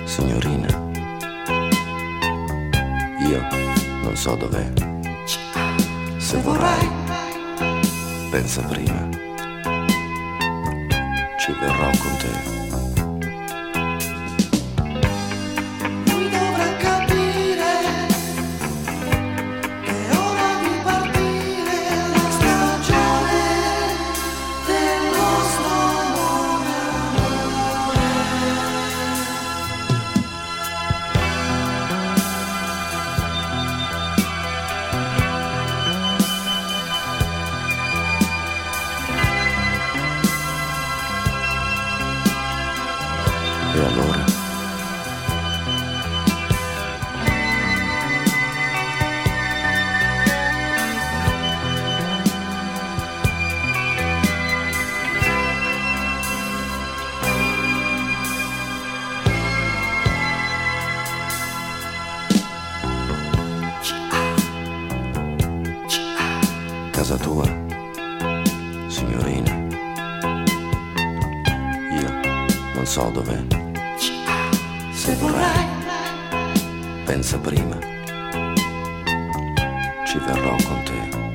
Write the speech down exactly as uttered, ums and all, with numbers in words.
signorina, io non so dov'è. Se vorrai, pensa prima, ci verrò con te. E allora? Casa tua, signorina, io non so dov'è. Se vorrai, pensa prima, ci verrò con te.